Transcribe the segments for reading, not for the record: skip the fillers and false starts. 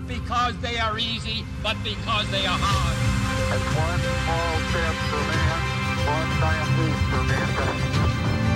not because they are easy, but because they are hard. It's one small step for man, one giant leap for mankind.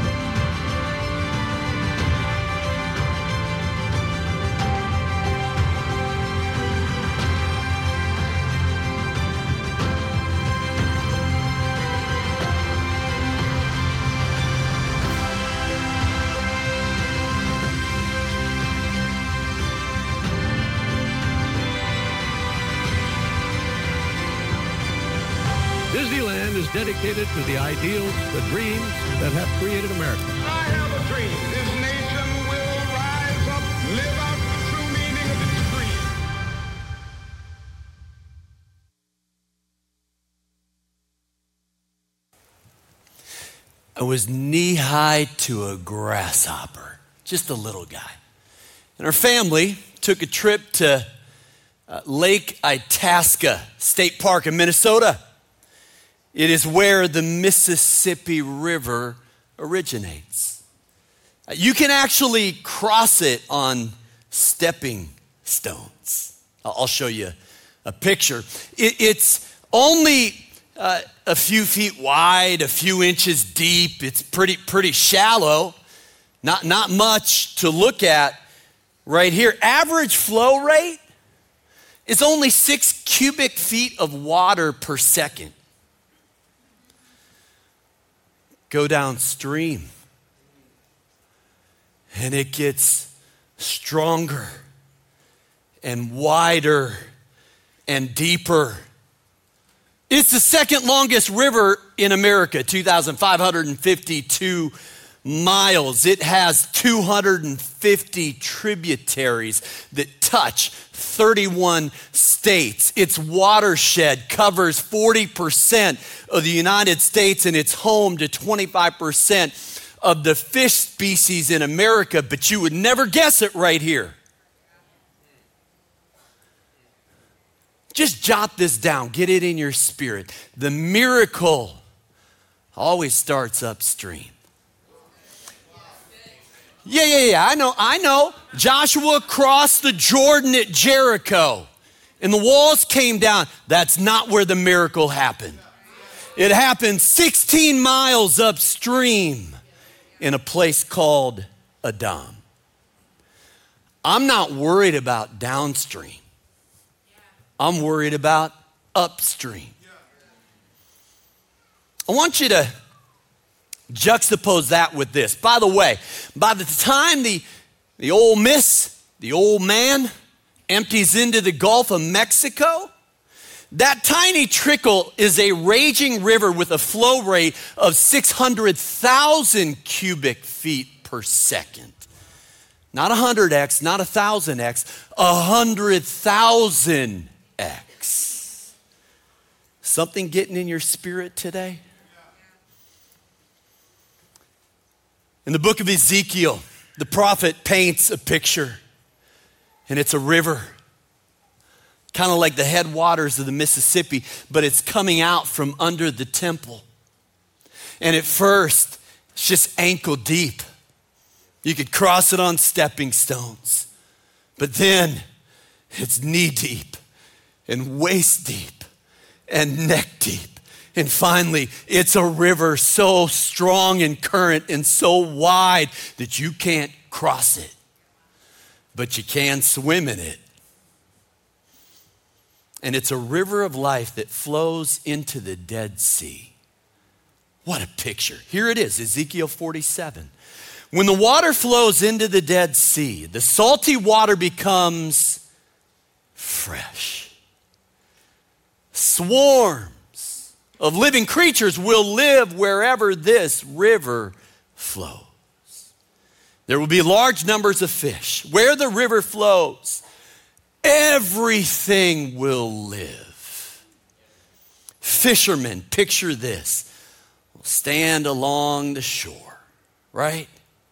Disneyland is dedicated to the ideals, the dreams that have created America. I have a dream. This nation will rise up, live out the true meaning of its creed. I was knee-high to a grasshopper, just a little guy. And our family took a trip to Lake Itasca State Park in Minnesota. It is where the Mississippi River originates. You can actually cross it on stepping stones. I'll show you a picture. It's only a few feet wide, a few inches deep. It's pretty shallow. Not much to look at right here. Average flow rate is only 6 cubic feet of water per second. Go downstream, and it gets stronger and wider and deeper. It's the second longest river in America, 2,552 miles. It has 250 tributaries that touch 31 states. Its watershed covers 40% of the United States, and it's home to 25% of the fish species in America, but you would never guess it right here. Just jot this down, get it in your spirit. The miracle always starts upstream. Yeah, I know. Joshua crossed the Jordan at Jericho and the walls came down. That's not where the miracle happened. It happened 16 miles upstream in a place called Adam. I'm not worried about downstream. I'm worried about upstream. I want you to juxtapose that with this. By the way, by the time the old man empties into the Gulf of Mexico, that tiny trickle is a raging river with a flow rate of 600,000 cubic feet per second. Not 100x, not 1,000x, 100,000x. Something getting in your spirit today? In the book of Ezekiel, the prophet paints a picture, and it's a river, kind of like the headwaters of the Mississippi, but it's coming out from under the temple. And at first, it's just ankle deep. You could cross it on stepping stones, but then it's knee deep and waist deep and neck deep. And finally, it's a river so strong in current and so wide that you can't cross it, but you can swim in it. And it's a river of life that flows into the Dead Sea. What a picture. Here it is, Ezekiel 47. When the water flows into the Dead Sea, the salty water becomes fresh. Swarms of living creatures will live wherever this river flows. There will be large numbers of fish. Where the river flows, everything will live. Fishermen, picture this, will stand along the shore, right?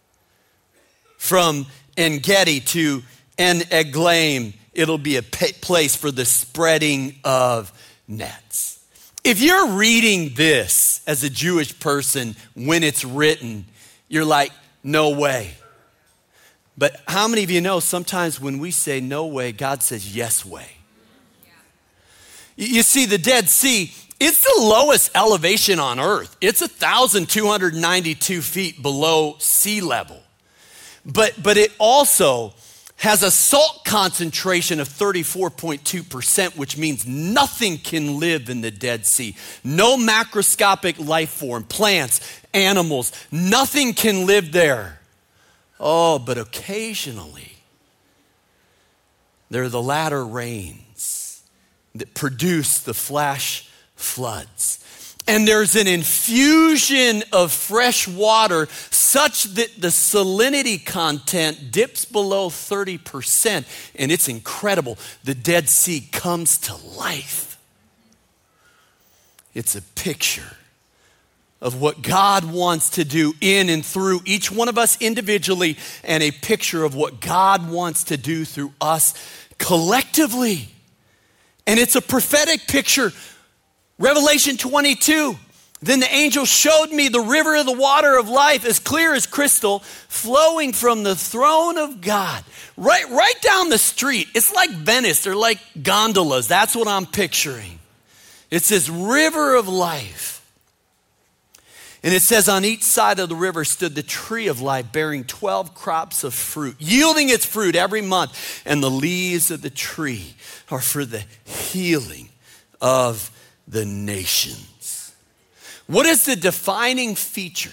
From En-Gedi to En-Eglaim, it'll be a place for the spreading of nets. If you're reading this as a Jewish person when it's written, you're like, no way. But how many of you know sometimes when we say no way, God says yes way? You see, the Dead Sea, it's the lowest elevation on earth. It's 1,292 feet below sea level. But it also has a salt concentration of 34.2%, which means nothing can live in the Dead Sea. No macroscopic life form, plants, animals, nothing can live there. Oh, but occasionally, there are the latter rains that produce the flash floods. And there's an infusion of fresh water such that the salinity content dips below 30%, and it's incredible. The Dead Sea comes to life. It's a picture of what God wants to do in and through each one of us individually, and a picture of what God wants to do through us collectively. And it's a prophetic picture. Revelation 22, then the angel showed me the river of the water of life, as clear as crystal, flowing from the throne of God. Right down the street. It's like Venice, they're like gondolas. That's what I'm picturing. It's this river of life. And it says on each side of the river stood the tree of life, bearing 12 crops of fruit, yielding its fruit every month. And the leaves of the tree are for the healing of the nations. What is the defining feature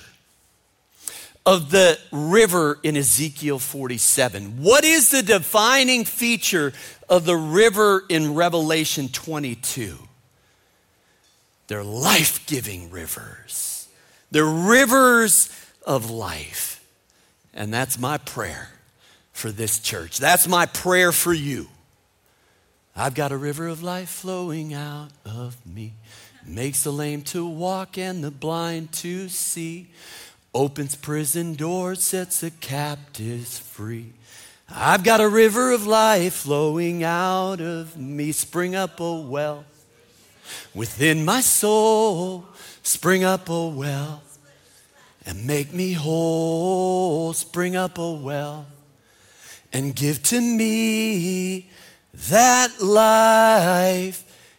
of the river in Ezekiel 47? What is the defining feature of the river in Revelation 22? They're life-giving rivers. They're rivers of life. And that's my prayer for this church. That's my prayer for you. I've got a river of life flowing out of me. Makes the lame to walk and the blind to see. Opens prison doors, sets the captives free. I've got a river of life flowing out of me. Spring up a well within my soul. Spring up a well and make me whole. Spring up a well and give to me that life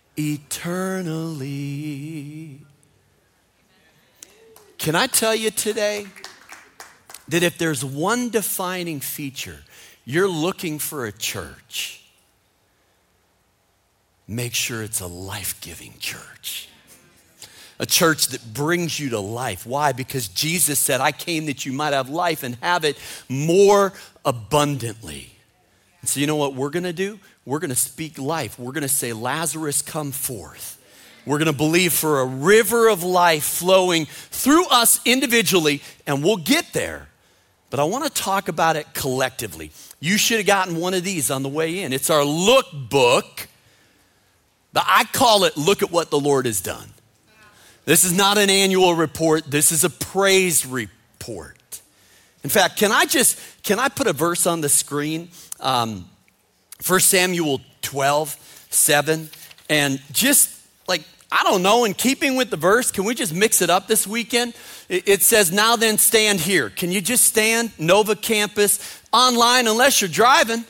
eternally. Can I tell you today that if there's one defining feature, you're looking for a church, make sure it's a life-giving church. A church that brings you to life. Why? Because Jesus said, I came that you might have life and have it more abundantly. And so you know what we're going to do? We're going to speak life. We're going to say, Lazarus, come forth. We're going to believe for a river of life flowing through us individually, and we'll get there. But I want to talk about it collectively. You should have gotten one of these on the way in. It's our look book, but I call it Look at What the Lord Has Done. This is not an annual report. This is a praise report. In fact, can I put a verse on the screen? 1 Samuel 12:7, and just like, I don't know, in keeping with the verse, can we just mix it up this weekend? It says, now then stand here. Can you just stand? Nova Campus, online, unless you're driving.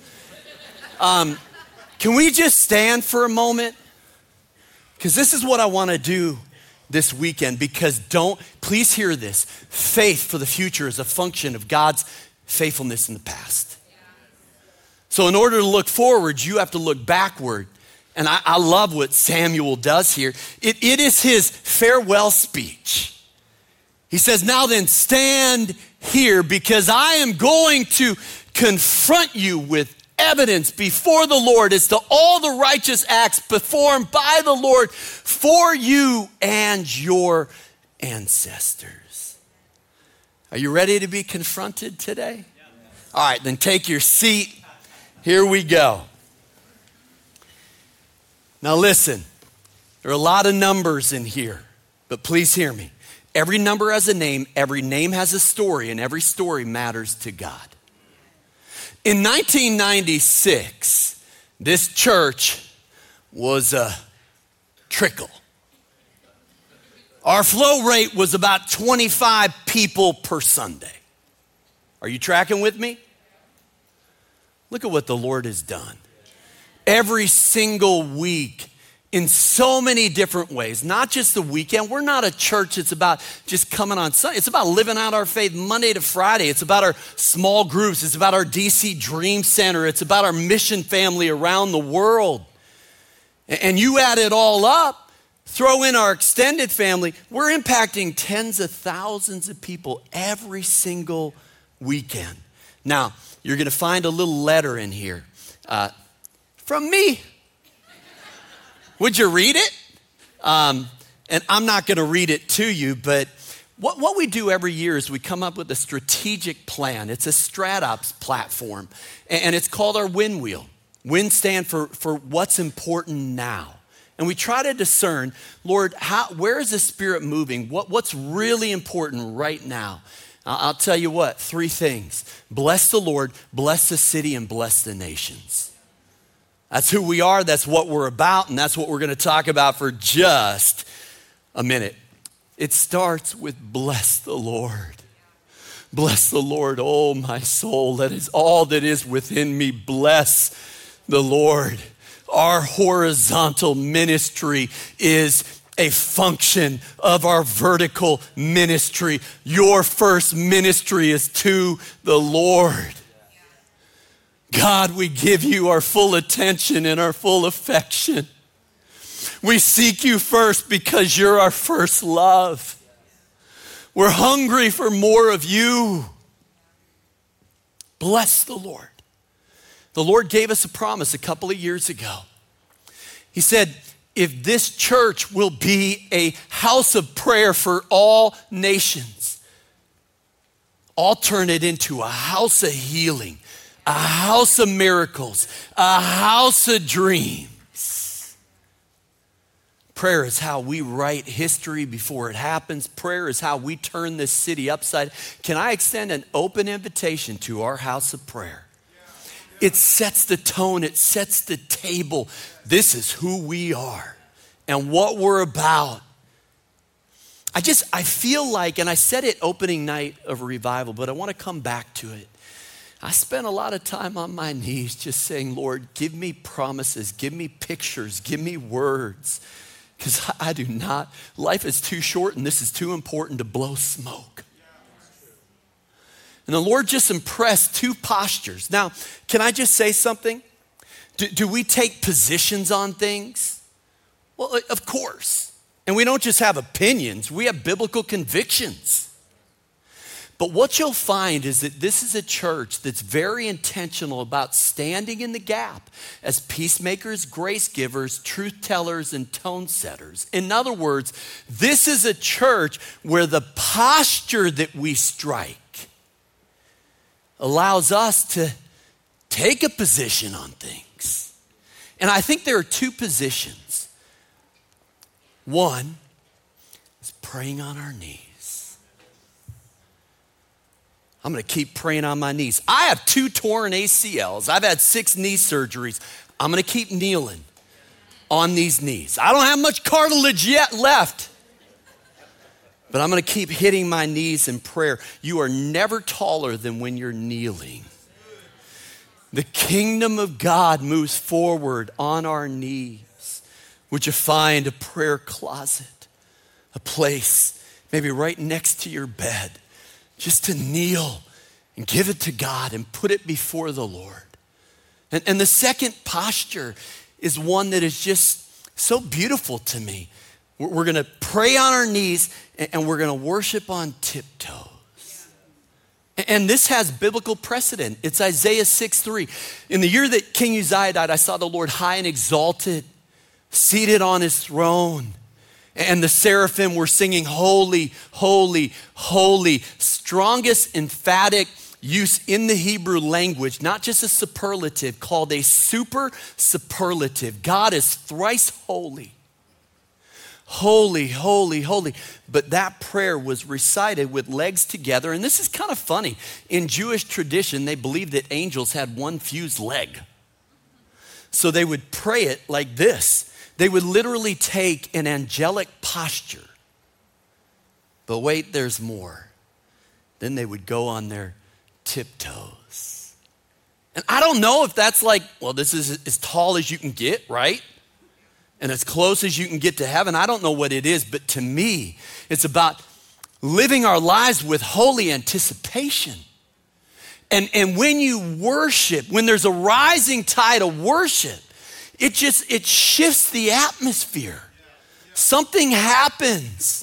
Can we just stand for a moment? Because this is what I want to do this weekend, because please hear this. Faith for the future is a function of God's faithfulness in the past. So in order to look forward, you have to look backward. And I love what Samuel does here. It is his farewell speech. He says, now then stand here, because I am going to confront you with evidence before the Lord as to all the righteous acts performed by the Lord for you and your ancestors. Are you ready to be confronted today? All right, then take your seat. Here we go. Now listen, there are a lot of numbers in here, but please hear me. Every number has a name, every name has a story, and every story matters to God. In 1996, this church was a trickle. Our flow rate was about 25 people per Sunday. Are you tracking with me? Look at what the Lord has done. Every single week in so many different ways, not just the weekend. We're not a church that's about just coming on Sunday. It's about living out our faith Monday to Friday. It's about our small groups. It's about our DC Dream Center. It's about our mission family around the world. And you add it all up, throw in our extended family, we're impacting tens of thousands of people every single weekend. Now, you're going to find a little letter in here from me. Would you read it? And I'm not going to read it to you, but what we do every year is we come up with a strategic plan. It's a StratOps platform, and it's called our Win Wheel. Win stand for what's important now. And we try to discern, Lord, where is the Spirit moving? What's really important right now? I'll tell you what, 3 things. Bless the Lord, bless the city, and bless the nations. That's who we are, that's what we're about, and that's what we're going to talk about for just a minute. It starts with bless the Lord. Bless the Lord, oh my soul, that is all that is within me. Bless the Lord. Our horizontal ministry is a function of our vertical ministry. Your first ministry is to the Lord. God, we give you our full attention and our full affection. We seek you first because you're our first love. We're hungry for more of you. Bless the Lord. The Lord gave us a promise a couple of years ago. He said, if this church will be a house of prayer for all nations, I'll turn it into a house of healing, a house of miracles, a house of dreams. Prayer is how we write history before it happens. Prayer is how we turn this city upside. Can I extend an open invitation to our house of prayer? It sets the tone. It sets the table. This is who we are and what we're about. I feel like, and I said it opening night of Revival, but I want to come back to it. I spent a lot of time on my knees just saying, Lord, give me promises, give me pictures, give me words. Because I do not, life is too short and this is too important to blow smoke. And the Lord just impressed 2 postures. Now, can I just say something? Do we take positions on things? Well, of course. And we don't just have opinions, we have biblical convictions. But what you'll find is that this is a church that's very intentional about standing in the gap as peacemakers, grace givers, truth tellers, and tone setters. In other words, this is a church where the posture that we strike allows us to take a position on things. And I think there are 2 positions. One is praying on our knees. I'm going to keep praying on my knees. I have 2 torn ACLs. I've had 6 knee surgeries. I'm going to keep kneeling on these knees. I don't have much cartilage yet left, but I'm going to keep hitting my knees in prayer. You are never taller than when you're kneeling. The kingdom of God moves forward on our knees. Would you find a prayer closet, a place maybe right next to your bed, just to kneel and give it to God and put it before the Lord. And the second posture is one that is just so beautiful to me. We're going to pray on our knees and we're going to worship on tiptoes. And this has biblical precedent. It's Isaiah 6:3. In the year that King Uzziah died, I saw the Lord high and exalted, seated on his throne. And the seraphim were singing, holy, holy, holy. Strongest emphatic use in the Hebrew language, not just a superlative, called a super superlative. God is thrice holy. Holy, holy, holy. But that prayer was recited with legs together. And this is kind of funny. In Jewish tradition, they believed that angels had one fused leg. So they would pray it like this. They would literally take an angelic posture. But wait, there's more. Then they would go on their tiptoes. And I don't know if that's like, well, this is as tall as you can get, right? And as close as you can get to heaven. I don't know what it is, but to me, it's about living our lives with holy anticipation. And when you worship, when there's a rising tide of worship, it shifts the atmosphere. Something happens.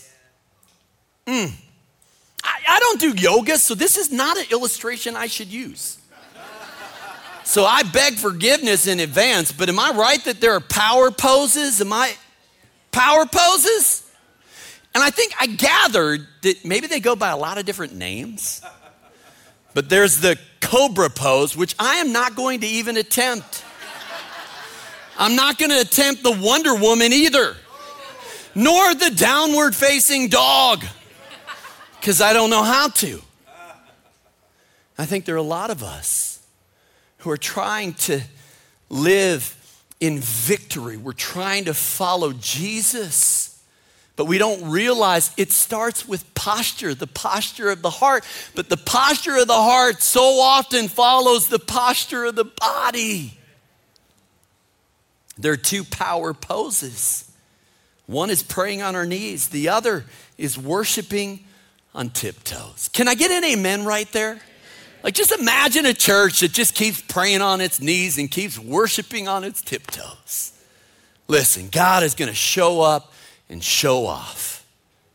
I don't do yoga, so this is not an illustration I should use. So I beg forgiveness in advance, but am I right that there are power poses? Power poses? And I think I gathered that maybe they go by a lot of different names. But there's the cobra pose, which I am not going to even attempt. I'm not going to attempt the Wonder Woman either, nor the downward facing dog, because I don't know how to. I think there are a lot of us who are trying to live in victory. We're trying to follow Jesus. But we don't realize it starts with posture, the posture of the heart. But the posture of the heart so often follows the posture of the body. There are two power poses. One is praying on our knees. The other is worshiping on tiptoes. Can I get an amen right there? Like, just imagine a church that just keeps praying on its knees and keeps worshiping on its tiptoes. Listen, God is going to show up and show off.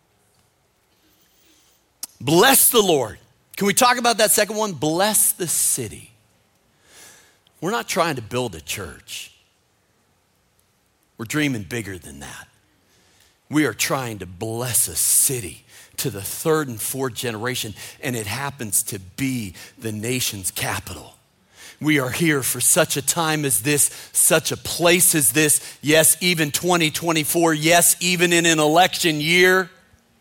Bless the Lord. Can we talk about that second one? Bless the city. We're not trying to build a church. We're dreaming bigger than that. We are trying to bless a city to the third and fourth generation, and it happens to be the nation's capital. We are here for such a time as this, such a place as this. Yes, even 2024. Yes, even in an election year.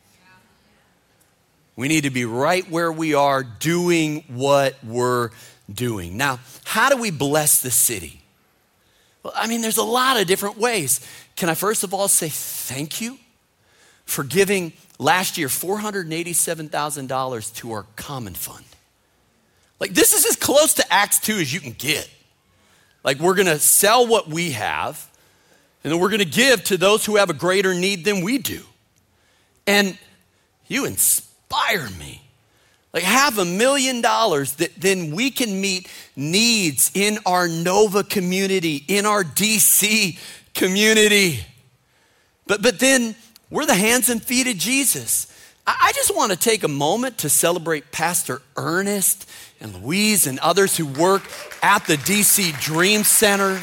We need to be right where we are doing what we're doing. Now, how do we bless the city? Well, I mean, there's a lot of different ways. Can I first of all say thank you for giving last year $487,000 to our common fund? Like, this is as close to Acts 2 as you can get. Like, we're gonna sell what we have, and then we're gonna give to those who have a greater need than we do. And you inspire me. Like, $500,000 that then we can meet needs in our Nova community, in our DC community. But then we're the hands and feet of Jesus. I just want to take a moment to celebrate Pastor Ernest and Louise and others who work at the DC Dream Center.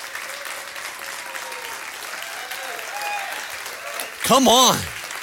Come on.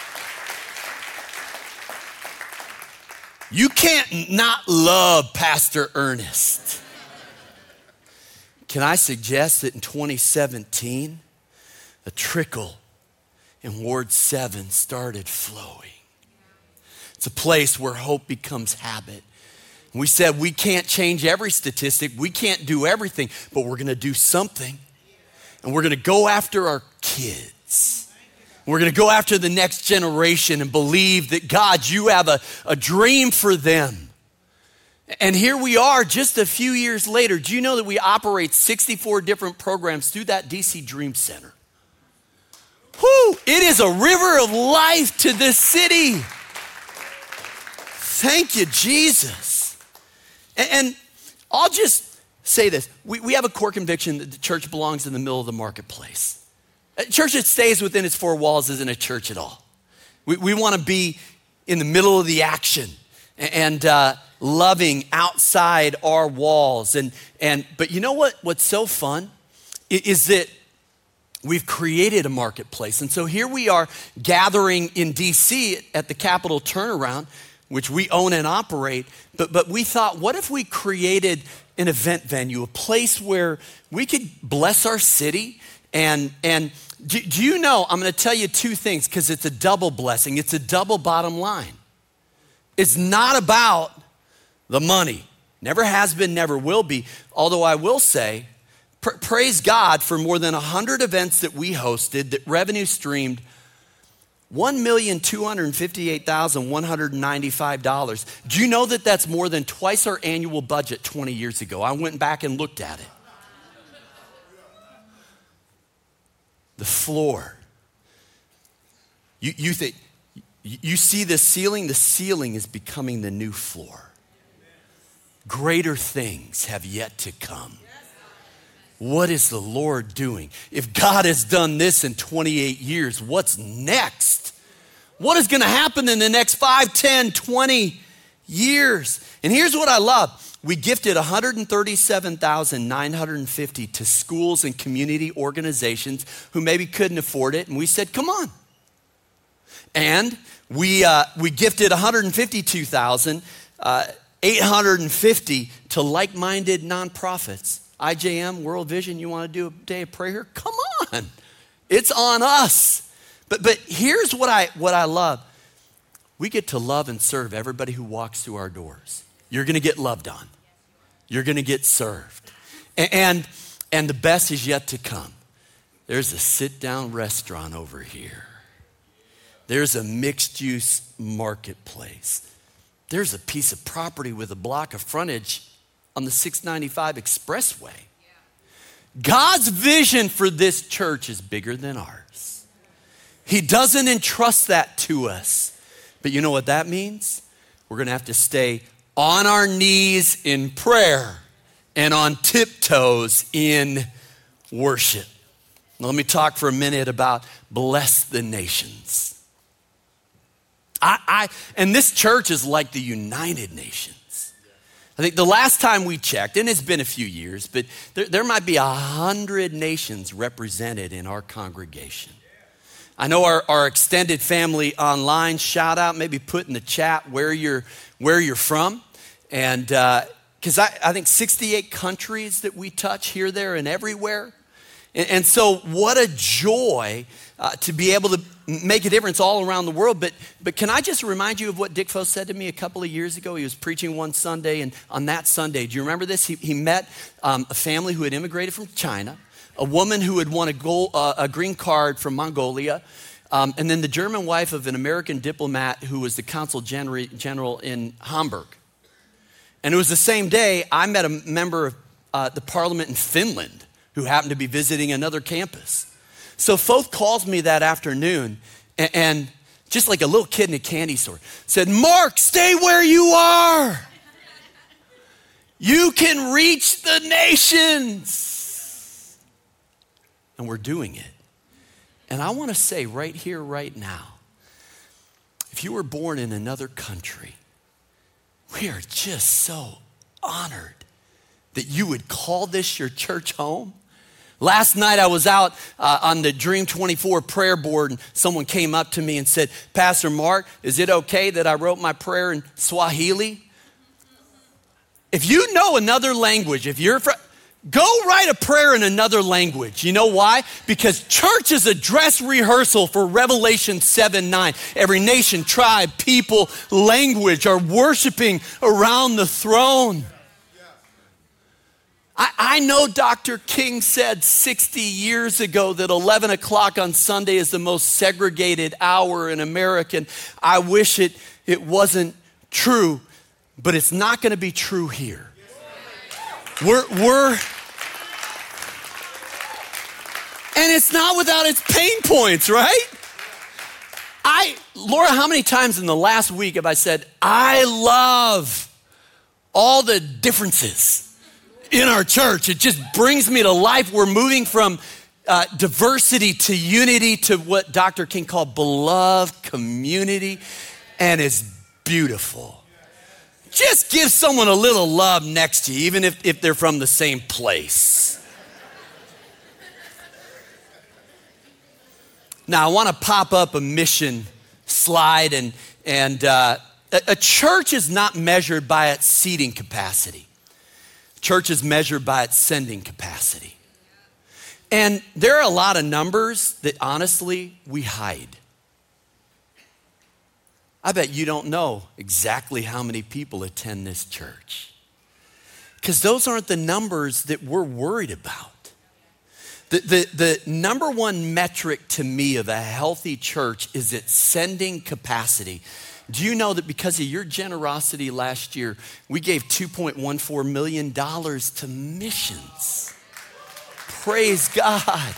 You can't not love Pastor Ernest. Can I suggest that in 2017, a trickle in Ward 7 started flowing? It's a place where hope becomes habit. We said we can't change every statistic, we can't do everything, but we're gonna do something. And we're gonna go after our kids. We're gonna go after the next generation and believe that, God, you have a dream for them. And here we are just a few years later. Do you know that we operate 64 different programs through that DC Dream Center? Whew, it is a river of life to this city. Thank you, Jesus. And I'll just say this. We have a core conviction that the church belongs in the middle of the marketplace. A church that stays within its four walls isn't a church at all. We want to be in the middle of the action and loving outside our walls. But you know what's so fun is that we've created a marketplace. And so here we are gathering in DC at the Capitol Turnaround, which we own and operate. But we thought, what if we created an event venue, a place where we could bless our city? And do you know, I'm gonna tell you two things, because it's a double blessing. It's a double bottom line. It's not about the money. Never has been, never will be. Although I will say, praise God for more than 100 events that we hosted that revenue streamed $1,258,195. Do you know that that's more than twice our annual budget 20 years ago? I went back and looked at it. The floor. You think, you see the ceiling is becoming the new floor. Greater things have yet to come. What is the Lord doing? If God has done this in 28 years, what's next? What is going to happen in the next 5, 10, 20 years? And here's what I love. We gifted $137,950 to schools and community organizations who maybe couldn't afford it. And we said, come on. And we gifted $152,850 to like-minded nonprofits. IJM, World Vision, you want to do a day of prayer? Come on. It's on us. But here's what I love. We get to love and serve everybody who walks through our doors. You're going to get loved on. You're going to get served. And the best is yet to come. There's a sit-down restaurant over here. There's a mixed-use marketplace. There's a piece of property with a block of frontage on the 695 expressway. God's vision for this church is bigger than ours. He doesn't entrust that to us. But you know what that means? We're going to have to stay on our knees in prayer and on tiptoes in worship. Now, let me talk for a minute about bless the nations. And this church is like the United Nations. I think the last time we checked, and it's been a few years, but there might be 100 nations represented in our congregation. I know our extended family online, shout out, maybe put in the chat where you're from. And because I think 68 countries that we touch here, there, and everywhere. And so what a joy to be able to make a difference all around the world. But can I just remind you of what Dick Foe said to me a couple of years ago? He was preaching one Sunday, and on that Sunday, do you remember this? He met a family who had immigrated from China, a woman who had won a green card from Mongolia, and then the German wife of an American diplomat who was the consul general in Hamburg. And it was the same day I met a member of the parliament in Finland who happened to be visiting another campus. So Foth calls me that afternoon and just like a little kid in a candy store, said, Mark, stay where you are. You can reach the nations. And we're doing it. And I want to say right here, right now, if you were born in another country, we are just so honored that you would call this your church home. Last night I was out on the Dream 24 prayer board and someone came up to me and said, Pastor Mark, is it okay that I wrote my prayer in Swahili? If you know another language, go write a prayer in another language. You know why? Because church is a dress rehearsal for Revelation 7:9. Every nation, tribe, people, language are worshiping around the throne. I know Dr. King said 60 years ago that 11 o'clock on Sunday is the most segregated hour in America. And I wish it wasn't true, but it's not going to be true here. We're and it's not without its pain points, right? Laura, how many times in the last week have I said, I love all the differences in our church? It just brings me to life. We're moving from diversity to unity to what Dr. King called beloved community, and it's beautiful. Just give someone a little love next to you, even if they're from the same place. Now, I want to pop up a mission slide, and a church is not measured by its seating capacity. Church is measured by its sending capacity. And there are a lot of numbers that honestly we hide. I bet you don't know exactly how many people attend this church, because those aren't the numbers that we're worried about. The number one metric to me of a healthy church is its sending capacity. Do you know that because of your generosity last year, we gave $2.14 million to missions? Praise God.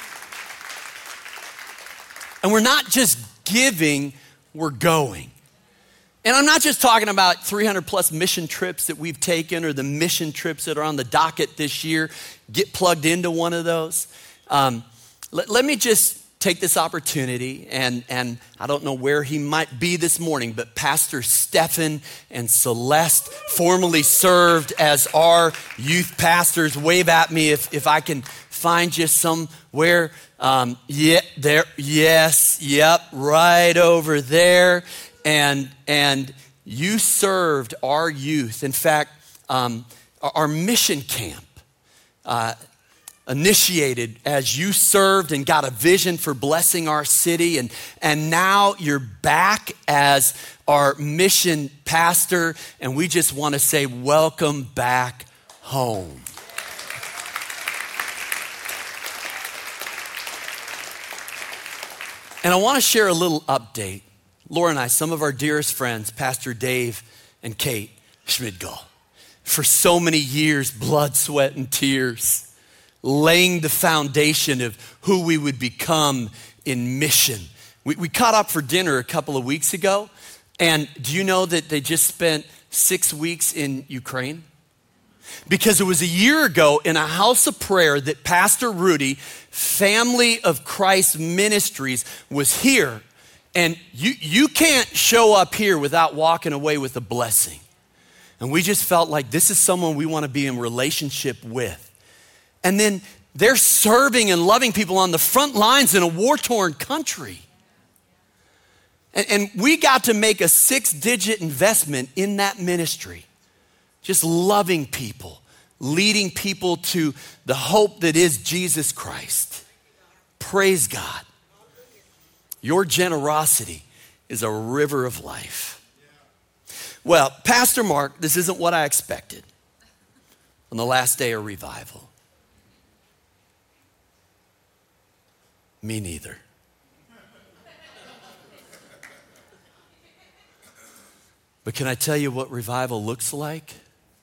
And we're not just giving, we're going. And I'm not just talking about 300 plus mission trips that we've taken or the mission trips that are on the docket this year. Get plugged into one of those. Let me just take this opportunity, and I don't know where he might be this morning, but Pastor Stephan and Celeste formerly served as our youth pastors. Wave at me if I can find you somewhere. There, yes, yep, right over there. And you served our youth. In fact, our mission camp initiated as you served and got a vision for blessing our city. And now you're back as our mission pastor. And we just want to say, welcome back home. And I want to share a little update. Laura and I, some of our dearest friends, Pastor Dave and Kate Schmidgall, for so many years, blood, sweat, and tears, laying the foundation of who we would become in mission. We caught up for dinner a couple of weeks ago, and do you know that they just spent 6 weeks in Ukraine? Because it was a year ago in a house of prayer that Pastor Rudy, Family of Christ Ministries, was here. And you can't show up here without walking away with a blessing. And we just felt like this is someone we want to be in relationship with. And then they're serving and loving people on the front lines in a war-torn country. And we got to make a 6-digit investment in that ministry. Just loving people, leading people to the hope that is Jesus Christ. Praise God. Your generosity is a river of life. Well, Pastor Mark, this isn't what I expected on the last day of revival. Me neither. But can I tell you what revival looks like?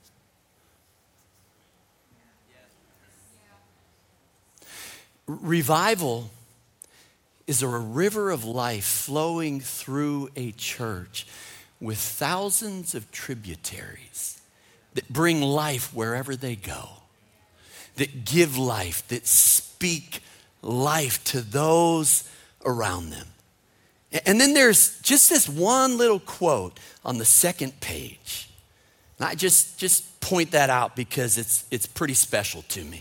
Revival is a river of life flowing through a church with thousands of tributaries that bring life wherever they go, that give life, that speak life to those around them. And then there's just this one little quote on the second page. And I just point that out because it's pretty special to me.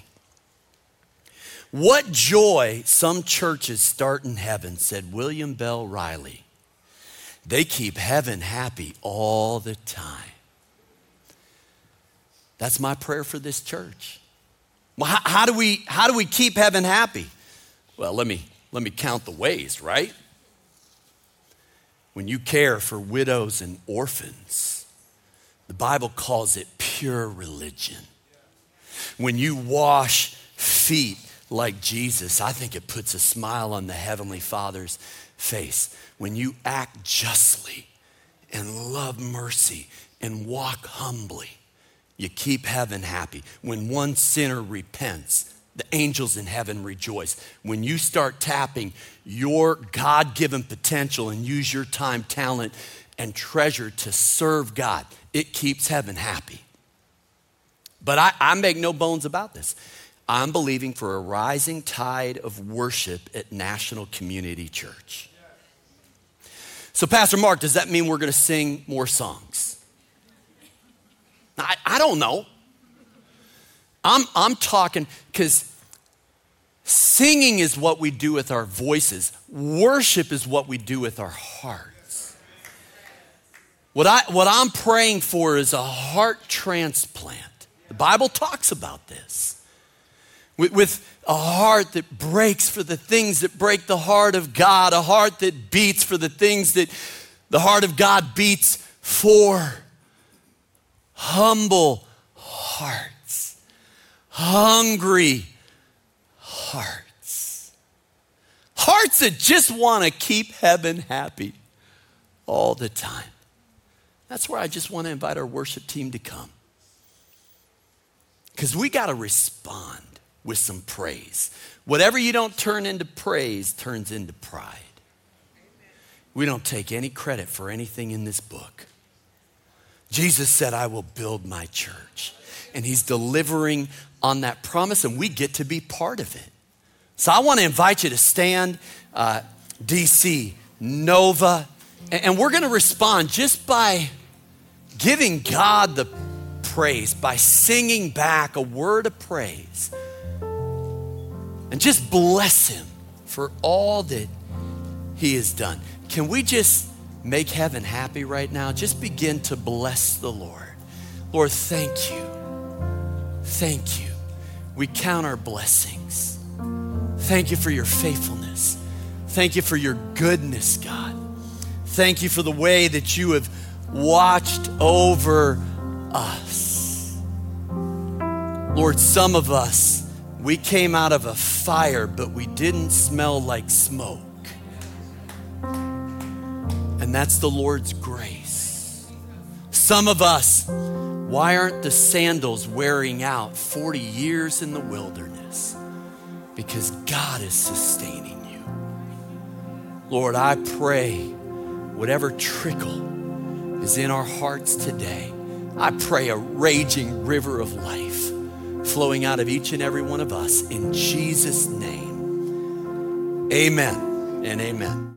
What joy some churches start in heaven, said William Bell Riley. They keep heaven happy all the time. That's my prayer for this church. Well, how do we keep heaven happy? Well, let me count the ways, right? When you care for widows and orphans, the Bible calls it pure religion. When you wash feet like Jesus, I think it puts a smile on the Heavenly Father's face. When you act justly and love mercy and walk humbly, you keep heaven happy. When one sinner repents, the angels in heaven rejoice. When you start tapping your God-given potential and use your time, talent, and treasure to serve God, it keeps heaven happy. But I make no bones about this. I'm believing for a rising tide of worship at National Community Church. So Pastor Mark, does that mean we're going to sing more songs? I don't know. I'm talking, because singing is what we do with our voices. Worship is what we do with our hearts. What I'm praying for is a heart transplant. The Bible talks about this. With a heart that breaks for the things that break the heart of God, a heart that beats for the things that the heart of God beats for. Humble hearts, hungry hearts. Hearts that just want to keep heaven happy all the time. That's where I just want to invite our worship team to come. Because we got to respond with some praise. Whatever you don't turn into praise turns into pride. We don't take any credit for anything in this book. Jesus said, I will build my church. And he's delivering on that promise, and we get to be part of it. So I want to invite you to stand, DC, Nova, and we're going to respond just by giving God the praise, by singing back a word of praise, and just bless him for all that he has done. Can we just make heaven happy right now? Just begin to bless the Lord. Lord, thank you. Thank you. We count our blessings. Thank you for your faithfulness. Thank you for your goodness, God. Thank you for the way that you have watched over us. Lord, some of us, we came out of a fire, but we didn't smell like smoke. And that's the Lord's grace. Some of us, why aren't the sandals wearing out 40 years in the wilderness? Because God is sustaining you. Lord, I pray whatever trickle is in our hearts today, I pray a raging river of life flowing out of each and every one of us in Jesus' name. Amen and amen.